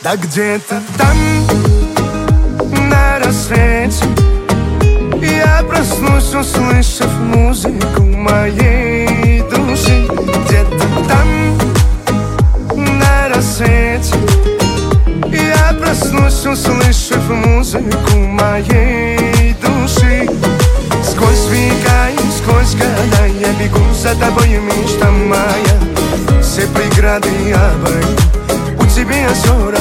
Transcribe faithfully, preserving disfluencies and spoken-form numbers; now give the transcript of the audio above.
Да где-то там, на рассвете, я проснусь, услышав музыку моей души. Где-то там, на рассвете, я проснусь, услышав музыку моей души. Сквозь века и сквозь года я бегу за тобою, мечта моя. Все преграды обойду, у тебя озера